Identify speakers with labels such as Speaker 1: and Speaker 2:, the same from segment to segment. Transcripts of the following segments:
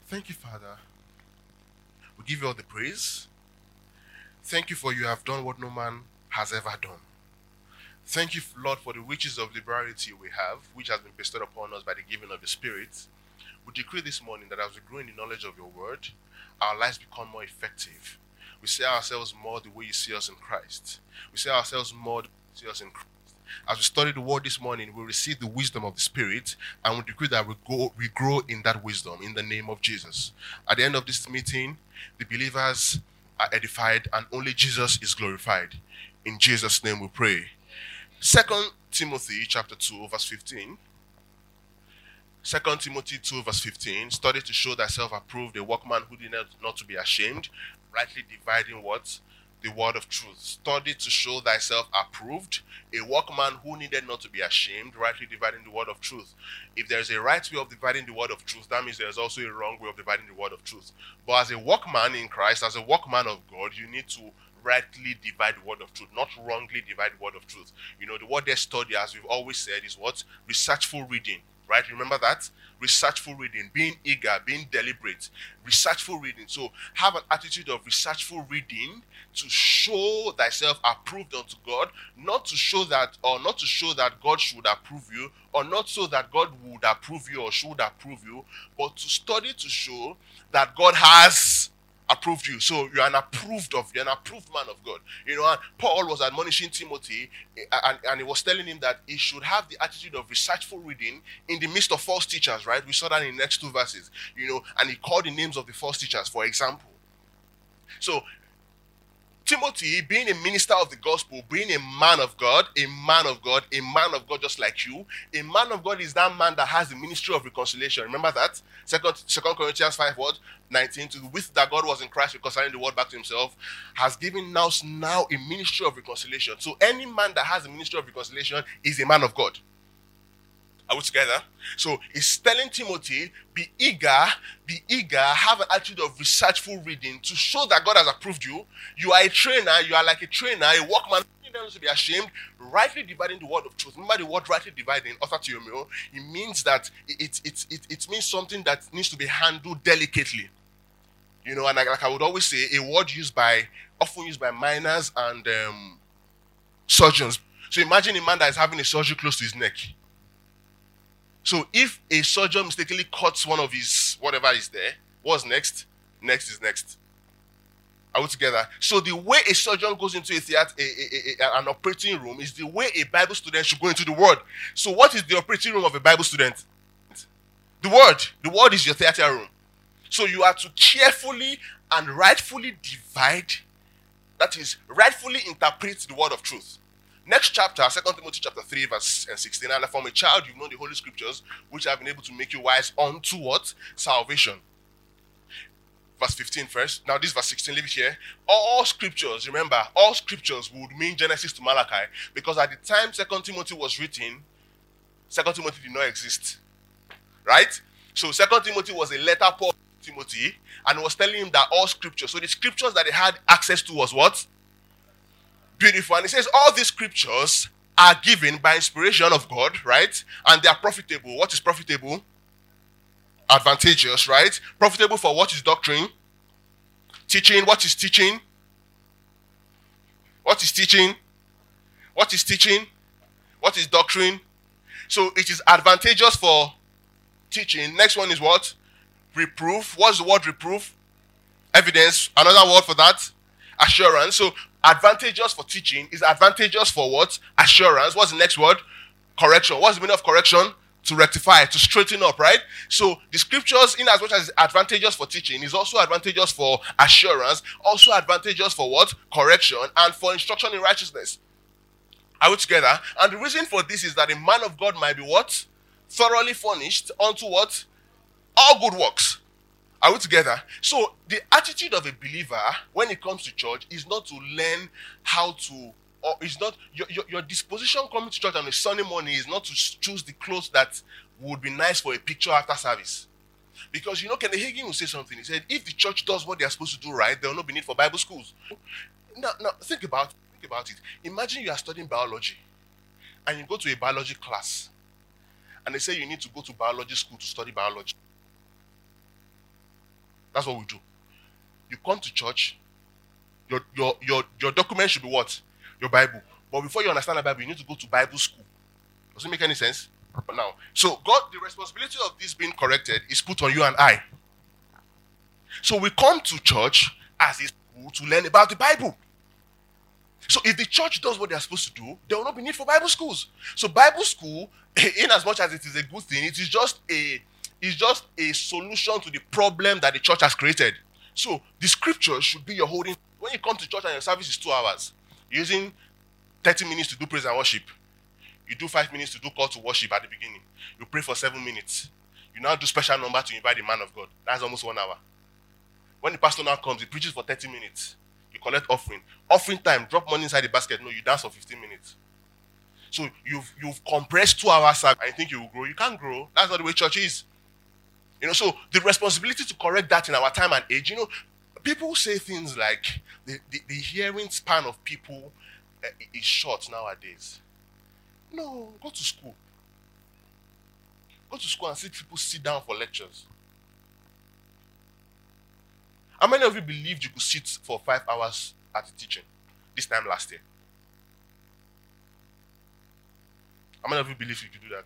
Speaker 1: Thank you, Father. We give you all the praise. Thank you for you have done what no man has ever done. Thank you, Lord, for the riches of liberality we have, which has been bestowed upon us by the giving of the Spirit. We decree this morning that as we grow in the knowledge of your word, our lives become more effective. We see ourselves more the way you see us in Christ. We see ourselves more the way you see us in Christ. As we study the word this morning, we receive the wisdom of the Spirit, and we decree that we grow in that wisdom in the name of Jesus. At the end of this meeting, the believers are edified, and only Jesus is glorified. In Jesus' name we pray. 2 Timothy chapter 2, verse 15. 2 Timothy 2 verse 15, study to show thyself approved, a workman who did not to be ashamed, rightly dividing what? The word of truth. Study to show thyself approved, a workman who needed not to be ashamed, rightly dividing the word of truth. If there's a right way of dividing the word of truth, that means there's also a wrong way of dividing the word of truth. But as a workman in Christ, as a workman of God, you need to rightly divide the word of truth, not wrongly divide the word of truth. You know, the word they study, as we've always said, is what? Researchful reading. Right? Remember that? Researchful reading, being eager, being deliberate, researchful reading. So have an attitude of researchful reading to show thyself approved unto God, not to show that God should approve you, or not so that God would approve you or should approve you, but to study to show that God has approved you. So you're an approved man of God. You know, and Paul was admonishing Timothy, and he was telling him that he should have the attitude of researchful reading in the midst of false teachers, right? We saw that in the next two verses, you know, and he called the names of the false teachers, for example. So Timothy, being a minister of the gospel, being a man of God just like you, a man of God is that man that has the ministry of reconciliation. Remember that? Second Corinthians 5, what? 19, to with that God was in Christ reconciling the world back to himself, has given us now a ministry of reconciliation. So any man that has a ministry of reconciliation is a man of God. Are we together? So he's telling Timothy, be eager, have an attitude of researchful reading to show that God has approved you. You are a trainer, you are like a trainer, a workman, you don't have to be ashamed, rightly dividing the word of truth. Remember the word rightly dividing, author to your meal, it means that it means something that needs to be handled delicately. You know, and like I would always say, a word often used by miners and surgeons. So imagine a man that is having a surgery close to his neck. So if a surgeon mistakenly cuts one of his whatever is there, what's next? Next is next. Are we together? So the way a surgeon goes into a theater, an operating room, is the way a Bible student should go into the word. So what is the operating room of a Bible student? The word. The word is your theater room. So you are to carefully and rightfully divide, that is, rightfully interpret the word of truth. Next chapter, 2 Timothy chapter 3, verse 16. And from a child you've known the Holy Scriptures, which have been able to make you wise unto what? Salvation. Verse 15 first. Now this verse 16, leave it here. All scriptures, remember, all scriptures would mean Genesis to Malachi. Because at the time 2 Timothy was written, 2 Timothy did not exist. Right? So 2 Timothy was a letter Paul to Timothy, and was telling him that all scriptures. So the scriptures that they had access to was what? Beautiful. And it says all these scriptures are given by inspiration of God, right? And they are profitable. What is profitable? Advantageous, right? Profitable for what is doctrine? Teaching. What is teaching? What is teaching? What is teaching? What is doctrine? So it is advantageous for teaching. Next one is what? Reproof. What's the word reproof? Evidence. Another word for that? Assurance. So advantageous for teaching is advantageous for what? Assurance. What's the next word? Correction. What's the meaning of correction? To rectify, to straighten up, right? So the scriptures, in as much as advantageous for teaching, is also advantageous for assurance, also advantageous for what? Correction, and for instruction in righteousness. Are we together? And the reason for this is that a man of God might be what? Thoroughly furnished unto what? All good works. Are we together? So the attitude of a believer when it comes to church is not to learn how to, or is not your disposition coming to church on a Sunday morning is not to choose the clothes that would be nice for a picture after service. Because you know, Kenneth Hagin will say something. He said, if the church does what they are supposed to do right, there will not be need for Bible schools. Now think about it. Imagine you are studying biology and you go to a biology class and they say you need to go to biology school to study biology. That's what we do. You come to church, your document should be what? Your Bible. But before you understand the Bible, you need to go to Bible school. Does it make any sense? Now, so God, the responsibility of this being corrected is put on you and I. So we come to church as a school to learn about the Bible. So if the church does what they're supposed to do, there will not be need for Bible schools. So Bible school, in as much as it is a good thing, it is just a solution to the problem that the church has created. So the scripture should be your holding. When you come to church and your service is 2 hours, you're using 30 minutes to do praise and worship. You do 5 minutes to do call to worship at the beginning. You pray for 7 minutes. You now do special number to invite the man of God. That's almost 1 hour. When the pastor now comes, he preaches for 30 minutes. You collect offering. Offering time, drop money inside the basket. No, you dance for 15 minutes. So you've compressed 2 hours and you think you will grow. You can't grow. That's not the way church is. So the responsibility to correct that in our time and age, people say things like the hearing span of people is short nowadays. No, go to school. Go to school and see people sit down for lectures. How many of you believed you could sit for 5 hours at the teaching this time last year? How many of you believed you could do that?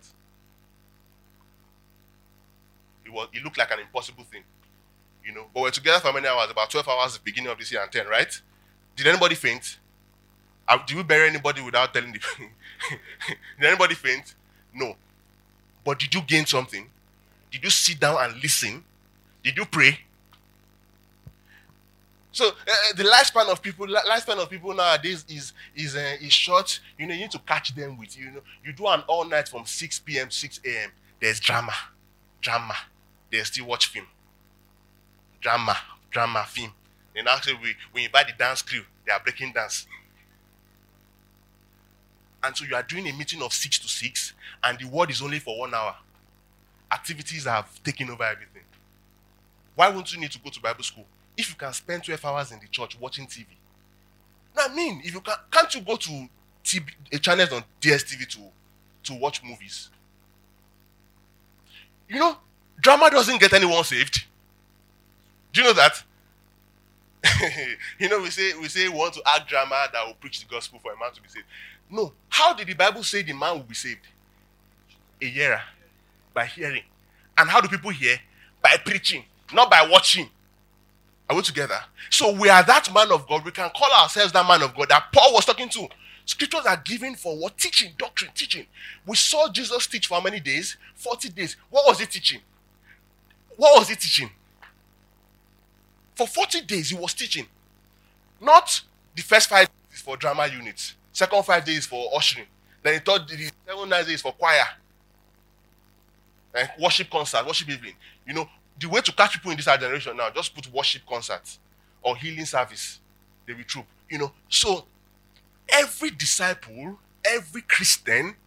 Speaker 1: It looked like an impossible thing, But we're together for many hours, about 12 hours at the beginning of this year and 10, right? Did anybody faint? Did we bury anybody without telling the Did anybody faint? No. But did you gain something? Did you sit down and listen? Did you pray? So the lifespan of people nowadays is short. You need to catch them with you do an all night from 6 p.m. 6 a.m. There's drama. They still watch film. Drama, film. Then actually we invite the dance crew. They are breaking dance. And so you are doing a meeting of 6 to 6, and the word is only for 1 hour. Activities have taken over everything. Why won't you need to go to Bible school if you can spend 12 hours in the church watching TV? Now, if you can't you go to channels on DSTV to watch movies? Drama doesn't get anyone saved. Do you know that? We say we want to act drama that will preach the gospel for a man to be saved. No. How did the Bible say the man will be saved? A hearer. By hearing. And how do people hear? By preaching, not by watching. Are we together? So we are that man of God. We can call ourselves that man of God that Paul was talking to. Scriptures are given for what? Teaching, doctrine, teaching. We saw Jesus teach for how many days? 40 days. What was he teaching? For 40 days he was teaching. Not the first 5 days for drama units. Second 5 days for ushering. Then he taught the 7 9 days for choir. And worship concert, worship evening. The way to catch people in this generation now, just put worship concert or healing service. They will troop. So every disciple, every Christian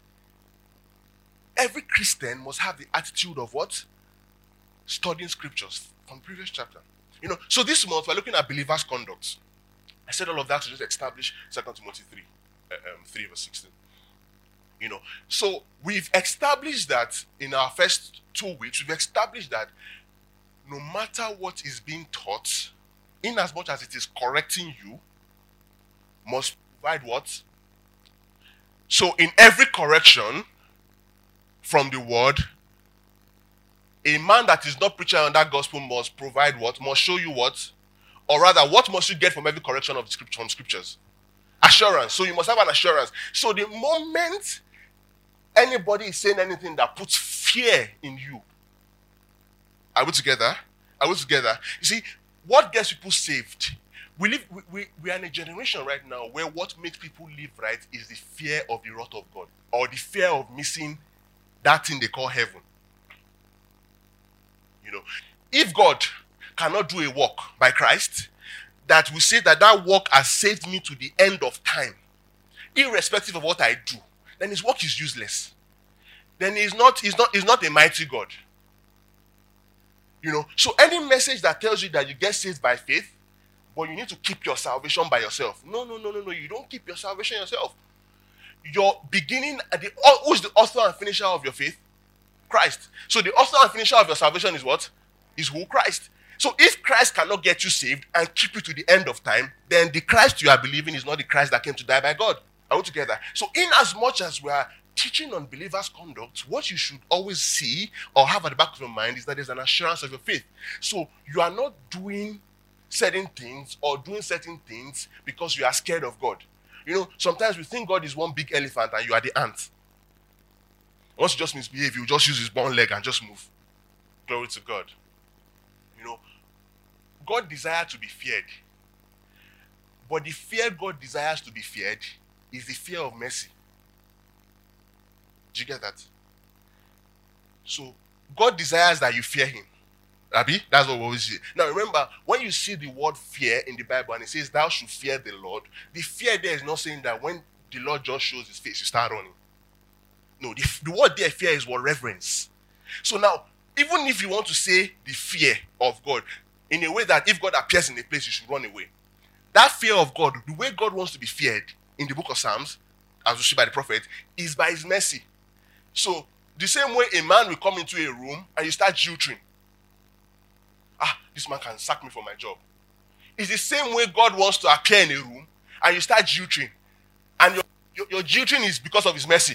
Speaker 1: must have the attitude of what? Studying scriptures from previous chapter. So this month we're looking at believers' conduct. I said all of that to just establish 2 Timothy 3 verse 16. So we've established that in our first 2 weeks, we've established that no matter what is being taught, in as much as it is correcting you, must provide what? So in every correction from the word, a man that is not preaching on that gospel must provide what? Must show you what? Or rather, what must you get from every correction of the from scriptures? Assurance. So you must have an assurance. So the moment anybody is saying anything that puts fear in you, are we together? Are we together? You see, what gets people saved? We are in a generation right now where what makes people live right is the fear of the wrath of God, or the fear of missing that thing they call heaven. If God cannot do a work by Christ, that we say that work has saved me to the end of time, irrespective of what I do, then his work is useless. Then he's not a mighty God. So any message that tells you that you get saved by faith, but you need to keep your salvation by yourself. No. You don't keep your salvation yourself. Your beginning, who's the author and finisher of your faith? Christ. So the author and finisher of your salvation is what? Is who? Christ. So if Christ cannot get you saved and keep you to the end of time, then the Christ you are believing is not the Christ that came to die by God. Are we together? So in as much as we are teaching on believers' conduct, what you should always see or have at the back of your mind is that there's an assurance of your faith. So you are not doing certain things or doing certain things because you are scared of God. You know, sometimes we think God is one big elephant and you are the ant. Once you just misbehave, you just use his one leg and just move. Glory to God. You know, God desires to be feared. But the fear God desires to be feared is the fear of mercy. Do you get that? So, God desires that you fear him. Abi? That's what we always say. Now remember, when you see the word fear in the Bible and it says, thou should fear the Lord, the fear there is not saying that when the Lord just shows his face, you start running. No, the word there, fear, is what? Reverence. So now, even if you want to say the fear of God, in a way that if God appears in a place, you should run away. That fear of God, the way God wants to be feared in the book of Psalms, as we see by the prophet, is by his mercy. So, the same way a man will come into a room and you start jilting. This man can sack me from my job. It's the same way God wants to appear in a room and you start jilting. And your jilting is because of his mercy.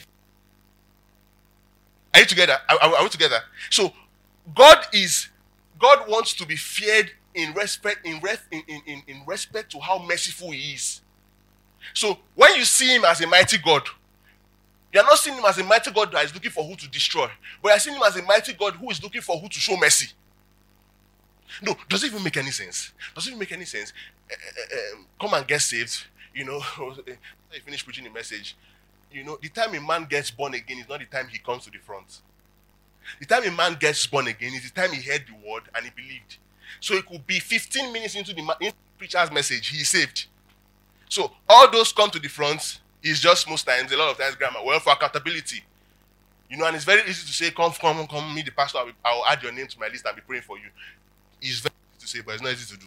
Speaker 1: Are you together? Are we together? So God wants to be feared in respect to how merciful he is. So when you see him as a mighty God, you are not seeing him as a mighty God that is looking for who to destroy, but you are seeing him as a mighty God who is looking for who to show mercy. No, does it even make any sense? Does it even make any sense? Come and get saved. You know, you finish preaching the message. You know, the time a man gets born again is not the time he comes to the front. The time a man gets born again is the time he heard the word and he believed. So it could be 15 minutes into the preacher's message, he is saved. So all those come to the front is just most times, a lot of times, grammar. Well, for accountability. You know, and it's very easy to say, come, meet the pastor, I will add your name to my list and be praying for you. It's very easy to say, but it's not easy to do.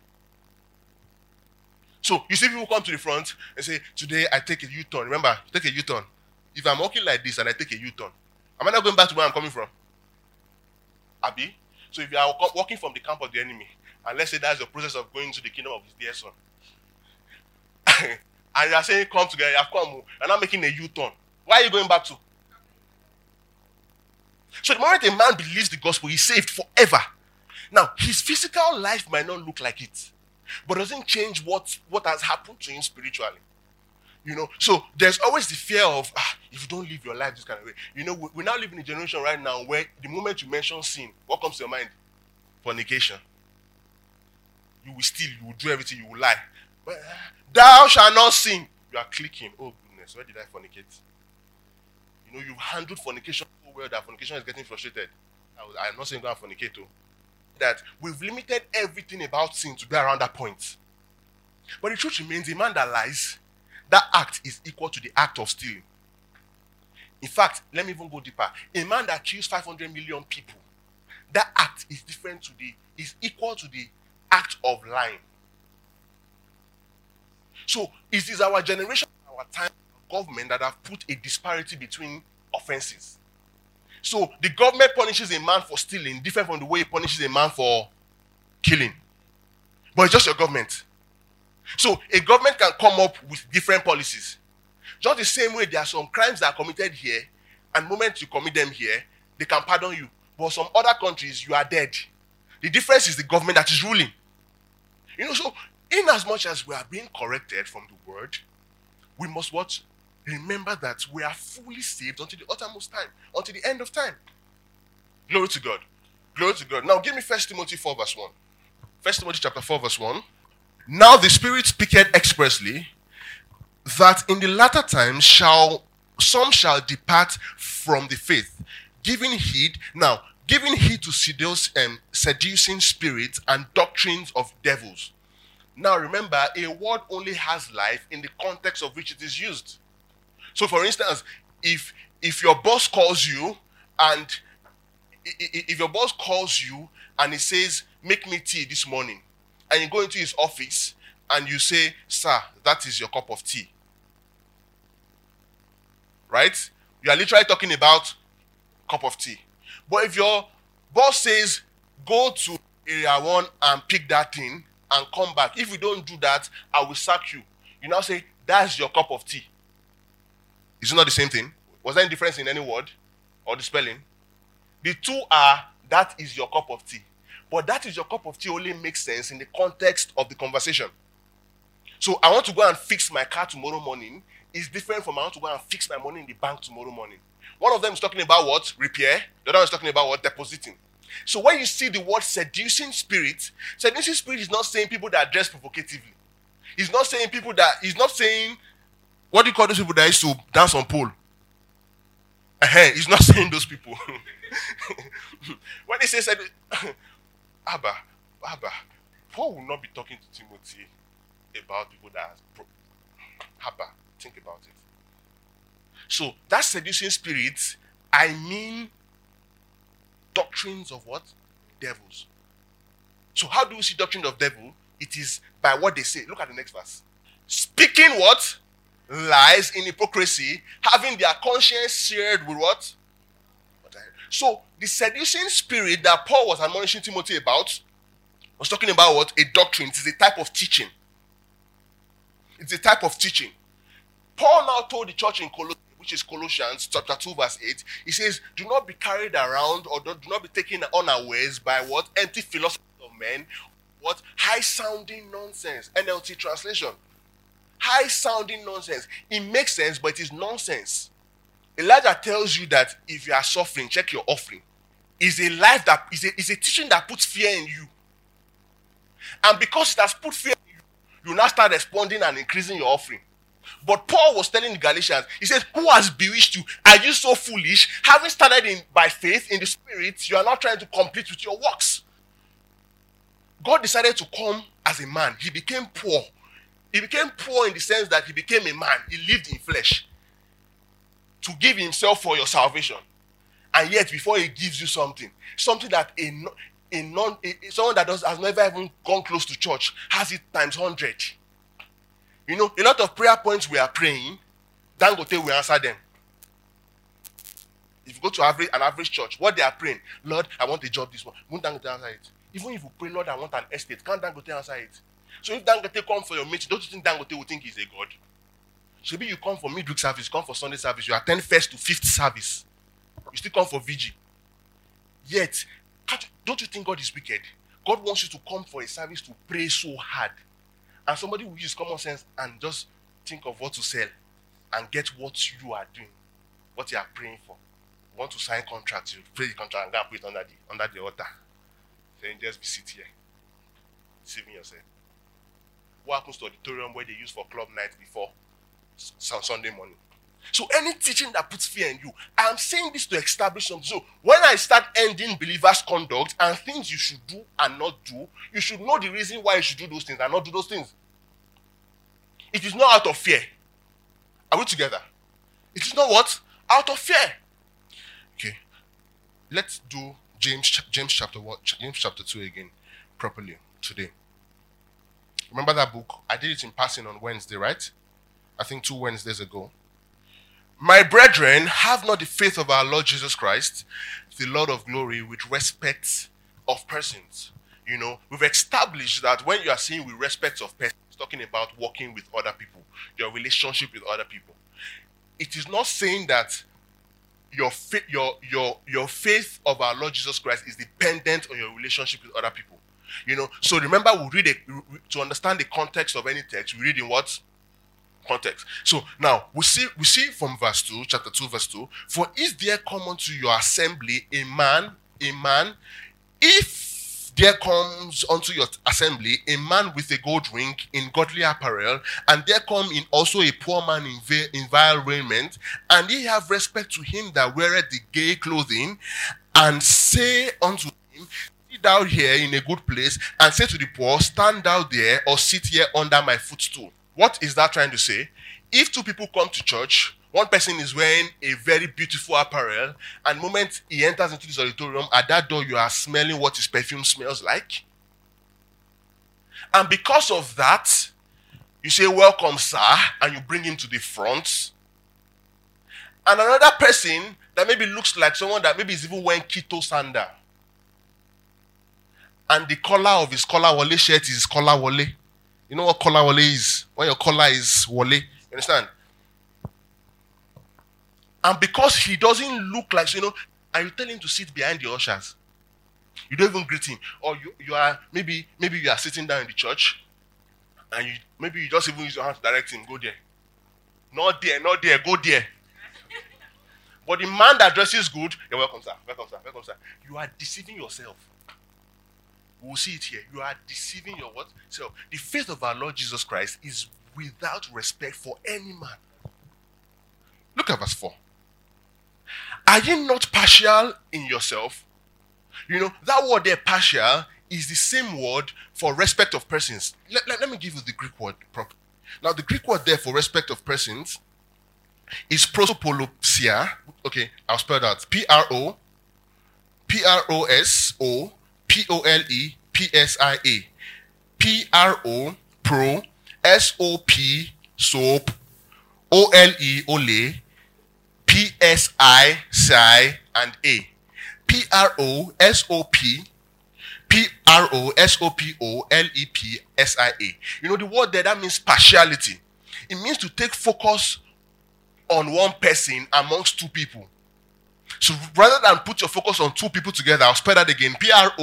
Speaker 1: So, you see people come to the front and say, today I take a U-turn. Remember, take a U-turn. If I'm walking like this and I take a U-turn, am I not going back to where I'm coming from? Abi? So if you are walking from the camp of the enemy, and let's say that's the process of going to the kingdom of his dear son, and you are saying, come together, you have come, and I'm making a U-turn. Why are you going back to? So the moment a man believes the gospel, he's saved forever. Now, his physical life might not look like it, but doesn't change what has happened to him spiritually. You know, so there's always the fear of, if you don't live your life this kind of way. You know, we now live in a generation right now where the moment you mention sin, what comes to your mind? Fornication. You will steal, you will do everything, you will lie. But, thou shalt not sin. You are clicking, oh goodness, where did I fornicate? You know, you've handled fornication so well that fornication is getting frustrated. I'm not saying go and fornicate too. That we've limited everything about sin to be around that point. But the truth remains, a man that lies, that act is equal to the act of stealing. In fact, let me even go deeper. A man that kills 500 million people, that act is equal to the act of lying. So it is our generation, our time, government that have put a disparity between offenses. So the government punishes a man for stealing different from the way it punishes a man for killing. But it's just your government. So a government can come up with different policies. Just the same way there are some crimes that are committed here, and the moment you commit them here, they can pardon you. But some other countries, you are dead. The difference is the government that is ruling. You know, so in as much as we are being corrected from the word, we must what? Remember that we are fully saved until the uttermost time, until the end of time. Glory to God. Glory to God. Now give me 1 Timothy 4 verse 1. 1 Timothy chapter 4 verse 1. Now the Spirit speaketh expressly that in the latter times some shall depart from the faith, giving heed to seducing spirits and doctrines of devils. Now remember, a word only has life in the context of which it is used. So for instance, if your boss calls you and he says, make me tea this morning, and you go into his office and you say, sir, that is your cup of tea. Right? You are literally talking about cup of tea. But if your boss says, go to area 1 and pick that thing and come back. If you don't do that, I will sack you. You now say, that's your cup of tea. Is it not the same thing? Was there any difference in any word or the spelling? The two are, that is your cup of tea. But that is your cup of tea only makes sense in the context of the conversation. So I want to go and fix my car tomorrow morning is different from I want to go and fix my money in the bank tomorrow morning. One of them is talking about what? Repair. The other one is talking about what? Depositing. So when you see the word seducing spirit is not saying people that dress provocatively. He's not saying what do you call those people that used to dance on pole? He's not saying those people. When he says, Abba, Paul will not be talking to Timothy about people that Abba, think about it. So that seducing spirit, I mean doctrines of what? Devils. So how do we see doctrine of devil? It is by what they say. Look at the next verse. Speaking what? Lies in hypocrisy, having their conscience seared with what? So the seducing spirit that Paul was admonishing Timothy about was talking about what? A doctrine. It is a type of teaching. It's a type of teaching. Paul now told the church in Colossians, which is Colossians chapter 2 verse 8, he says, do not be carried around or do not be taken unawares by what? Empty philosophy of men. What? High-sounding nonsense. NLT translation. High-sounding nonsense. It makes sense, but it is nonsense. Elijah tells you that if you are suffering, check your offering. It's a life that is a teaching that puts fear in you. And because it has put fear in you, you now start responding and increasing your offering. But Paul was telling the Galatians, he says, who has bewitched you? Are you so foolish? Having started by faith in the spirit, you are now trying to complete with your works. God decided to come as a man. He became poor. He became poor in the sense that he became a man. He lived in flesh to give himself for your salvation. And yet, before he gives you something that someone that has never even gone close to church has it times 100. You know, a lot of prayer points we are praying, Dangote will answer them. If you go to an average church, what they are praying, Lord, I want a job this one. Won't Dangote answer it? Even if you pray, Lord, I want an estate, can't Dangote answer it? So if Dangote comes for your meeting, don't you think Dangote will think he's a god? Maybe you come for midweek service, come for Sunday service, you attend first to fifth service. You still come for VG. Yet, don't you think God is wicked? God wants you to come for a service to pray so hard. And somebody will use common sense and just think of what to sell and get what you are doing, what you are praying for. You want to sign contracts, you pray the contract and go and put it under the altar. Then just be sit here, deceiving yourself. What happens to auditorium where they use for club night before Sunday morning? So any teaching that puts fear in you, I am saying this to establish something. So when I start ending believers' conduct and things you should do and not do, you should know the reason why you should do those things and not do those things. It is not out of fear. Are we together? It is not what? Out of fear. Okay. Let's do James chapter 2 again properly today. Remember that book? I did it in passing on Wednesday, right? I think 2 Wednesdays ago. My brethren, have not the faith of our Lord Jesus Christ, the Lord of glory, with respect of persons. You know, we've established that when you are saying with respect of persons, it's talking about working with other people, your relationship with other people. It is not saying that your faith of our Lord Jesus Christ is dependent on your relationship with other people. You know, so remember, to understand the context of any text, we read in what? Context. So now we see from verse 2, chapter 2, verse 2, for is there come unto your assembly a man, if there comes unto your assembly a man with a gold ring in godly apparel, and there come in also a poor man in vile raiment, and ye have respect to him that weareth the gay clothing, and say unto him, sit thou here in a good place, and say to the poor, stand thou there, or sit here under my footstool. What is that trying to say? If two people come to church, one person is wearing a very beautiful apparel, and the moment he enters into this auditorium, at that door you are smelling what his perfume smells like. And because of that, you say, welcome, sir, and you bring him to the front. And another person that maybe looks like someone that maybe is even wearing keto sandal, And the collar of his collar wale shirt is collar wale. You know what collar wale is? When your collar is wale. You understand? And because he doesn't look like, and you tell him to sit behind the ushers. You don't even greet him. Or you are, maybe you are sitting down in the church, and maybe you just even use your hand to direct him, go there. Not there, go there. But the man that dresses good, you're welcome, sir. Welcome, sir. Welcome, sir. You are deceiving yourself. We'll see it here. You are deceiving your what? So the faith of our Lord Jesus Christ is without respect for any man. Look at verse 4. Are you not partial in yourself? That word there, partial, is the same word for respect of persons. Let me give you the Greek word properly. Now, the Greek word there for respect of persons is prosopolopsia. Okay, I'll spell that. P-R-O-S-O-P-O-L-E-P-S-I-A. P-R-O, pro, S-O-P, soap, O-L-E, ole, P-S-I, psi, and A. P-R-O-S-O-P, P-R-O-S-O-P-O-L-E-P-S-I-A. The word there, that means partiality. It means to take focus on one person amongst two people. So rather than put your focus on two people together, I'll spell that again.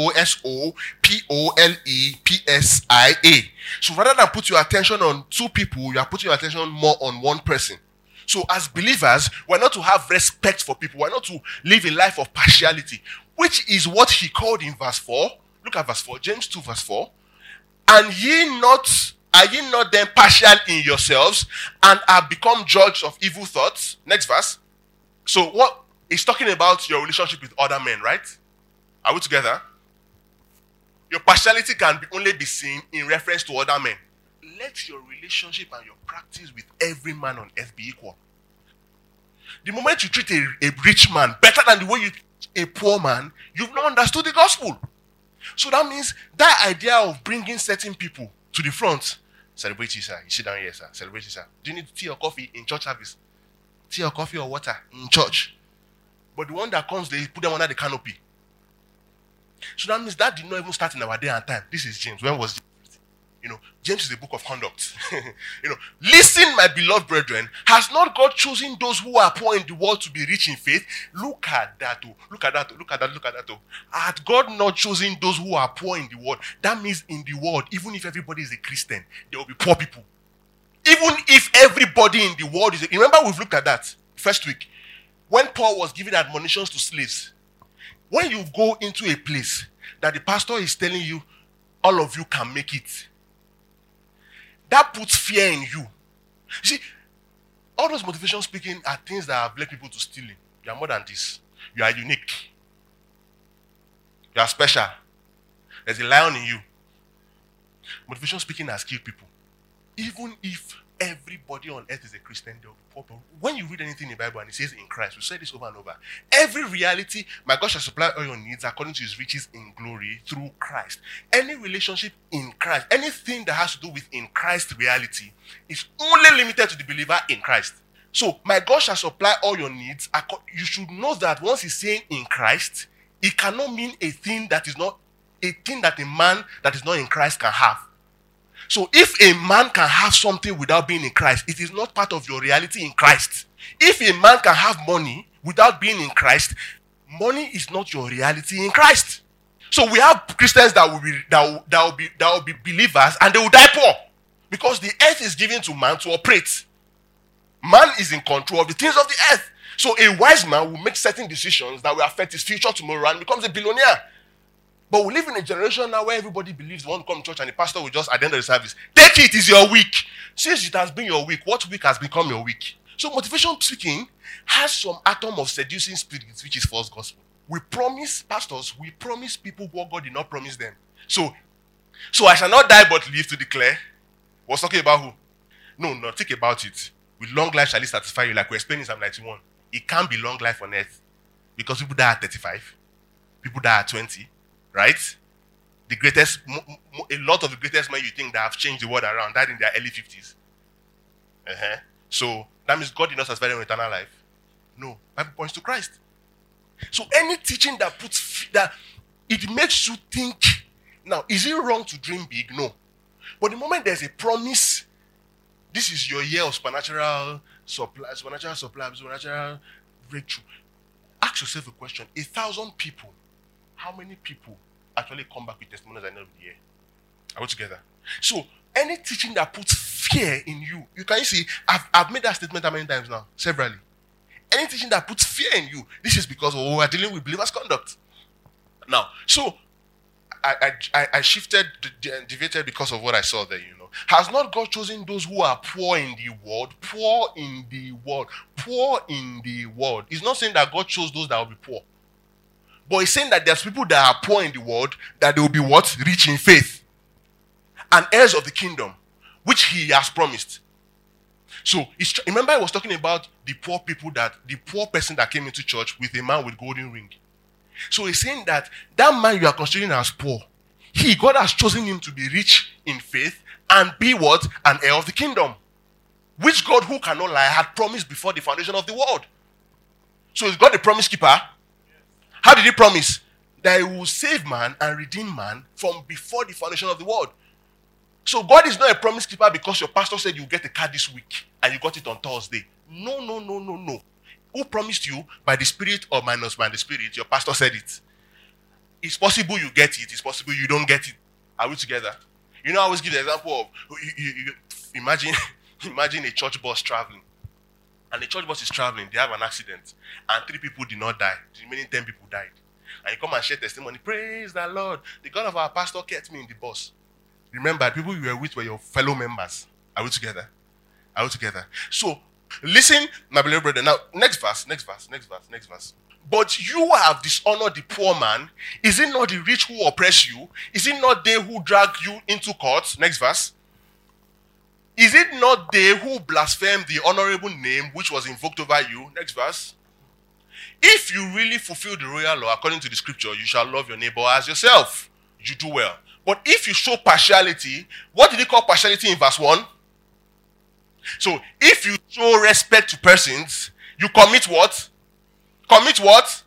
Speaker 1: P-R-O-S-O-P-O-L-E-P-S-I-A. So rather than put your attention on two people, you are putting your attention more on one person. So as believers, we're not to have respect for people. We're not to live a life of partiality, which is what he called in verse 4. Look at verse 4, James 2 verse 4. And are ye not then partial in yourselves and have become judges of evil thoughts? Next verse. So what is talking about your relationship with other men, right? Are we together? Your partiality can only be seen in reference to other men. Let your relationship and your practice with every man on earth be equal. The moment you treat a rich man better than the way you treat a poor man, you've not understood the gospel. So that means that idea of bringing certain people to the front. Celebrate you, sir. You sit down here, sir. Celebrate you, sir. Do you need tea or coffee in church service? Tea or coffee or water in church? But the one that comes, they put them under the canopy. So that means that did not even start in our day and time. This is James. When was it? James is a book of conduct. Listen, my beloved brethren, has not God chosen those who are poor in the world to be rich in faith? Look at that. Look at that. Had God not chosen those who are poor in the world? That means in the world, even if everybody is a Christian, there will be poor people. Even if everybody in the world is remember we've looked at that first week. When Paul was giving admonitions to slaves, when you go into a place that the pastor is telling you, all of you can make it, that puts fear in you. You see, all those motivation speaking are things that have led people to stealing. You are more than this. You are unique. You are special. There's a lion in you. Motivation speaking has killed people. Even if everybody on earth is a Christian, there will be poor people. When you read anything in the Bible and it says in Christ, we say this over and over. Every reality, my God shall supply all your needs according to his riches in glory through Christ. Any relationship in Christ, anything that has to do with in Christ reality is only limited to the believer in Christ. So, my God shall supply all your needs. You should know that once he's saying in Christ, it cannot mean a thing that is not a thing that a man that is not in Christ can have. So if a man can have something without being in Christ, it is not part of your reality in Christ. If a man can have money without being in Christ, money is not your reality in Christ. So we have Christians that will be believers and they will die poor because the earth is given to man to operate. Man is in control of the things of the earth. So a wise man will make certain decisions that will affect his future tomorrow and becomes a billionaire. But we live in a generation now where everybody believes they want to come to church and the pastor will just, at the end of the service, take it is your week. Since it has been your week, what week has become your week? So motivation speaking has some atom of seducing spirits, which is false gospel. We promise pastors, we promise people what God did not promise them. So I shall not die but live to declare. Was talking about who? No, think about it. With long life shall it satisfy you, like we explained in Psalm 91. It can't be long life on earth because people die at 35, people die at 20. Right? The greatest, a lot of the greatest men you think that have changed the world around died in their early 50s. So that means God did not satisfy them with eternal life. No, Bible points to Christ. So any teaching that it makes you think Now, is it wrong to dream big? No. But the moment there's a promise, this is your year of supernatural supply, supernatural breakthrough. Ask yourself a question. 1,000 people, how many people actually come back with testimonies at the end of the year? Are we together? So, any teaching that puts fear in you, you can see, I've made that statement how many times now? Severally. Any teaching that puts fear in you, this is because we are dealing with believers' conduct. Now, so I shifted, deviated because of what I saw there, Has not God chosen those who are poor in the world? Poor in the world. Poor in the world. It's not saying that God chose those that will be poor. But it's saying that there's people that are poor in the world, that they will be what? Rich in faith. And heirs of the kingdom, which he has promised. So, remember I was talking about the poor person that came into church with a man with golden ring. So he's saying that man you are considering as poor, God has chosen him to be rich in faith and be what? An heir of the kingdom. Which God, who cannot lie, had promised before the foundation of the world. So is God the promise keeper? How did he promise? That he will save man and redeem man from before the foundation of the world. So God is not a promise keeper because your pastor said you get a car this week and you got it on Thursday. No. Who promised you? By the Spirit or minus by the Spirit? Your pastor said it. It's possible you get it. It's possible you don't get it. Are we together? I always give the example of imagine a church bus traveling. And the church bus is traveling. They have an accident. And 3 people did not die. The remaining 10 people died. And you come and share testimony. Praise the Lord. The God of our pastor kept me in the bus. Remember, people you were with were your fellow members. Are we together? Are we together? So, listen, my beloved brother. Now, next verse. But you have dishonored the poor man. Is it not the rich who oppress you? Is it not they who drag you into court? Next verse. Is it not they who blaspheme the honorable name which was invoked over you? Next verse. If you really fulfill the royal law according to the scripture, you shall love your neighbor as yourself. You do well. But if you show partiality, what did he call partiality in verse 1? So, if you show respect to persons, you commit what? Commit what?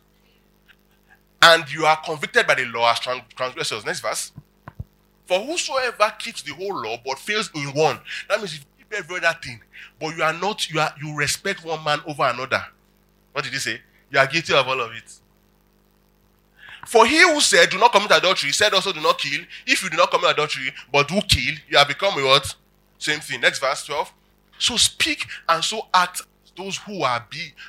Speaker 1: And you are convicted by the law as transgressors. Next verse. For whosoever keeps the whole law but fails in one, that means if you keep every other thing, but you respect one man over another. What did he say? You are guilty of all of it. For he who said, do not commit adultery, said also do not kill. If you do not commit adultery, but do kill, you have become a what? Same thing. Next verse 12. So speak and so act those who are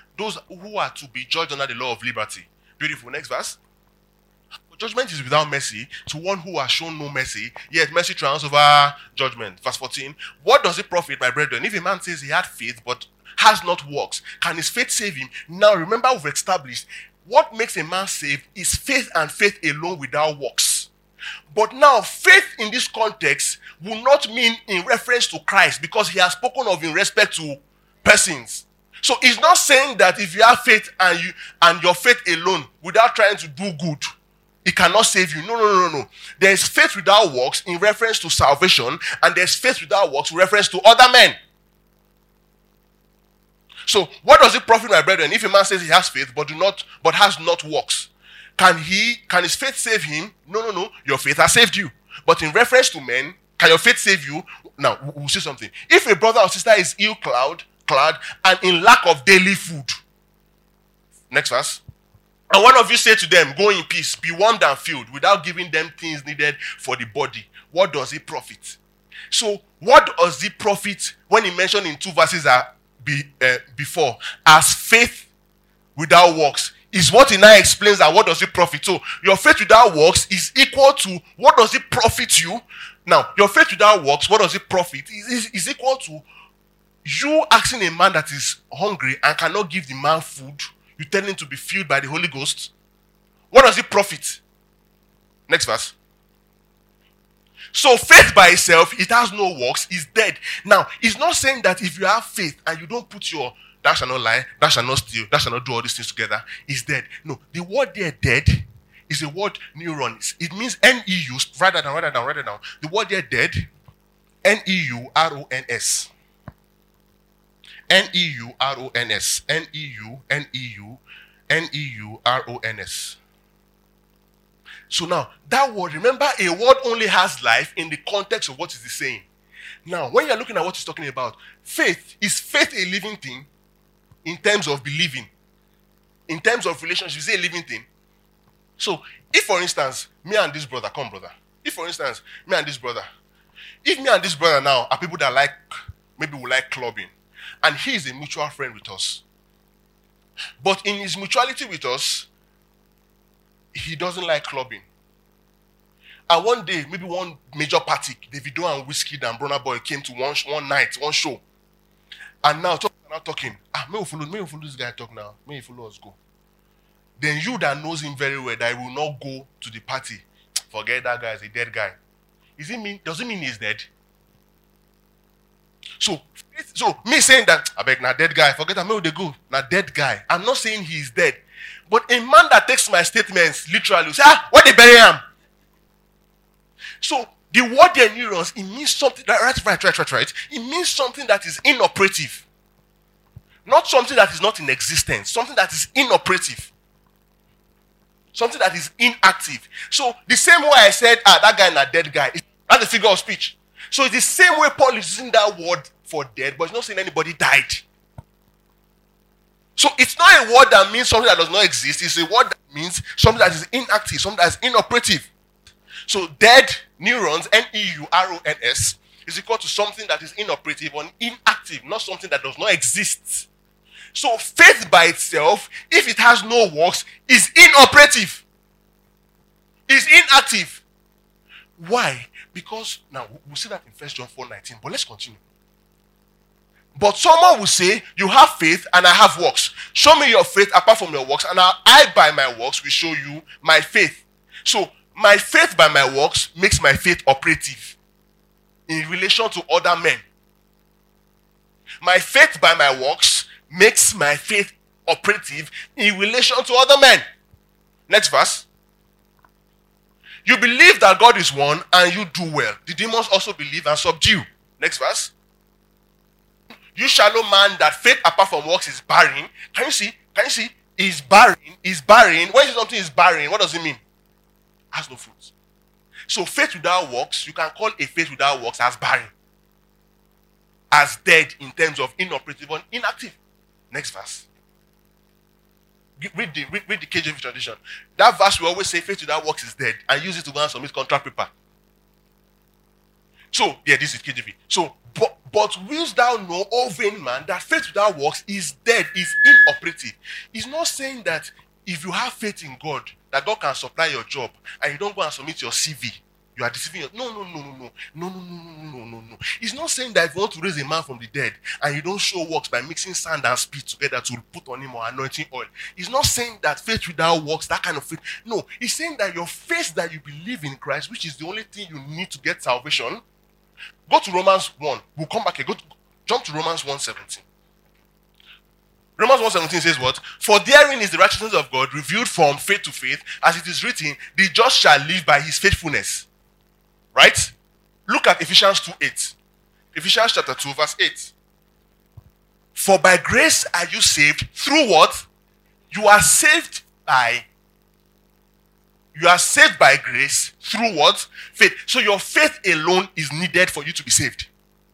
Speaker 1: to be judged under the law of liberty. Beautiful. Next verse. Judgment is without mercy to one who has shown no mercy, yet mercy triumphs over judgment. Verse 14. What does it profit, my brethren, if a man says he had faith but has not works? Can his faith save him? Now remember, we've established what makes a man saved is faith and faith alone without works. But now, faith in this context will not mean in reference to Christ because he has spoken of in respect to persons. So it's not saying that if you have faith and your faith alone without trying to do good, it cannot save you. No. There is faith without works in reference to salvation, and there's faith without works in reference to other men. So, what does it profit, my brethren, if a man says he has faith but has not works? Can his faith save him? No. Your faith has saved you. But in reference to men, can your faith save you? Now, we'll see something. If a brother or sister is ill-clad and in lack of daily food, next verse. And one of you say to them, go in peace, be warmed and filled, without giving them things needed for the body. What does it profit? So, what does it profit when he mentioned in 2 verses before as faith without works? Is what he now explains that what does it profit? So, your faith without works is equal to what does it profit you? Now, your faith without works, what does it profit? Is equal to you asking a man that is hungry and cannot give the man food. You tell him to be filled by the Holy Ghost. What does it profit? Next verse. So faith by itself, it has no works, is dead. Now, it's not saying that if you have faith and you don't put your thou shalt not lie, thou shalt not steal, thou shalt not do all these things together, is dead. No, the word there, dead, is the word neurons. It means N-E-U, write it down. The word there, dead, N-E-U-R-O-N-S. N-E-U-R-O-N-S. N-E-U-R-O-N-S. So now, that word, remember, a word only has life in the context of what it is saying. Now, when you're looking at what he's talking about, is faith a living thing in terms of believing? In terms of relationship, is it a living thing? So, if for instance, me and this brother, if me and this brother now are people that maybe we like clubbing, and he is a mutual friend with us, but in his mutuality with us, he doesn't like clubbing. And one day, maybe one major party, Davido and Whiskey and Burna Boy came to one show. And now talking. May we follow this guy talk now. May he follow us go. Then you that knows him very well, that he will not go to the party. Forget that guy is a dead guy. Does it mean he's dead? So me saying that, I beg, na dead guy, forget that, may they go, na dead guy. I'm not saying he's dead. But a man that takes my statements literally will say, what they bury him? So the word their neurons, it means something that right. It means something that is inoperative. Not something that is not in existence, something that is inoperative. Something that is inactive. So the same way I said, that guy na dead guy, that's a figure of speech. So it's the same way Paul is using that word for dead, but it's not saying anybody died. So it's not a word that means something that does not exist. It's a word that means something that is inactive, something that is inoperative. So dead neurons, neurons, is equal to something that is inoperative or inactive, not something that does not exist. So faith by itself, if it has no works, is inoperative. Is inactive. Why? Because now we'll see that in 1 John 4:19, but let's continue. But someone will say, you have faith and I have works. Show me your faith apart from your works, and I by my works will show you my faith. So my faith by my works makes my faith operative in relation to other men. My faith by my works makes my faith operative in relation to other men. Next verse. You believe that God is one and you do well. The demons also believe and subdue. Next verse. You shallow man, that faith apart from works is barren. Can you see? Is barren. When something is barren, what does it mean? Has no fruit. So faith without works, you can call a faith without works as barren. As dead in terms of inoperative and inactive. Next verse. Read the KJV tradition. That verse we always say faith without works is dead, and use it to go and submit contract paper. So, yeah, this is KJV. So, but willst thou know, O vain man, that faith without works is dead, is inoperative. It's not saying that if you have faith in God, that God can supply your job, and you don't go and submit your CV, you are deceiving yourself. No. It's not saying that if you want to raise a man from the dead, and you don't show works by mixing sand and spit together to put on him or anointing oil. It's not saying that faith without works, that kind of faith. No, it's saying that your faith that you believe in Christ, which is the only thing you need to get salvation. Go to Romans 1. We'll come back here. Jump to Romans 1:17. Romans 1:17 says what? For therein is the righteousness of God revealed from faith to faith, as it is written, the just shall live by his faithfulness. Right? Look at Ephesians 2:8. Ephesians chapter 2 verse 8. For by grace are you saved through what? You are saved by grace through what? Faith. So your faith alone is needed for you to be saved.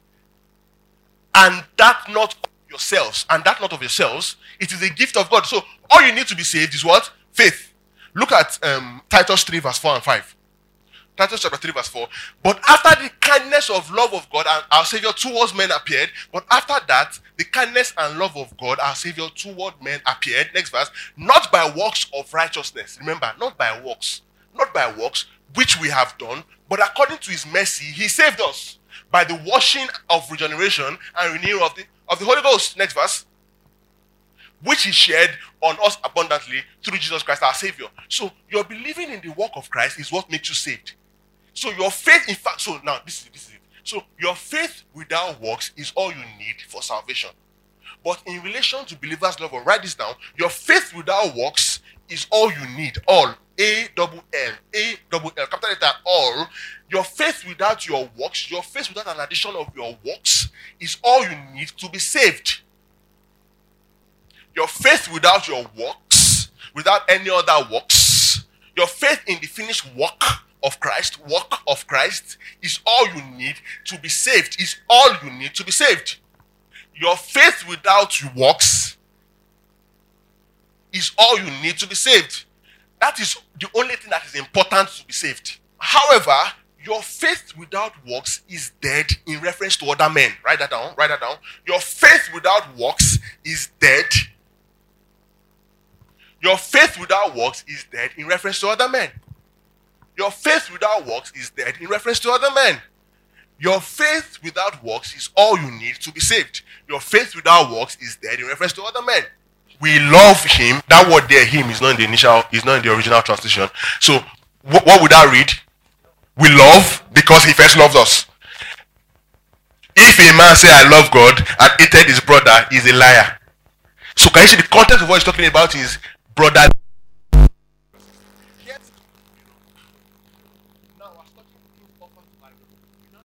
Speaker 1: And that not of yourselves. It is a gift of God. So all you need to be saved is what? Faith. Look at Titus 3 verse 4 and 5. Titus chapter 3 verse 4. But after the kindness of love of God and our Savior towards men appeared, but after that, the kindness and love of God, our Savior toward men appeared. Next verse. Not by works of righteousness. Remember, not by works, which we have done, but according to his mercy, he saved us by the washing of regeneration and renewal of the Holy Ghost. Next verse. Which he shared on us abundantly through Jesus Christ our Savior. So your believing in the work of Christ is what makes you saved. So your faith, in fact, so now this is it. So your faith without works is all you need for salvation. But in relation to believers' love, write this down. Your faith without works is all you need. All. A-double-L, capital letter, all. Your faith without your works, your faith without an addition of your works is all you need to be saved. Your faith without your works, without any other works, Your faith in the finished work of Christ is all you need to be saved. Is all you need to be saved. Your faith without works is all you need to be saved. That is the only thing that is important to be saved. However, your faith without works is dead in reference to other men. Write that down. Write that down. Your faith without works is dead. Your faith without works is dead in reference to other men. Your faith without works is dead in reference to other men. Your faith without works is all you need to be saved. Your faith without works is dead in reference to other men. We love him. That word there, him, is not in the original translation. So what would that read? We love because he first loved us. If a man say I love God and hated his brother, he's a liar. So can you see the context of what he's talking about is brotherly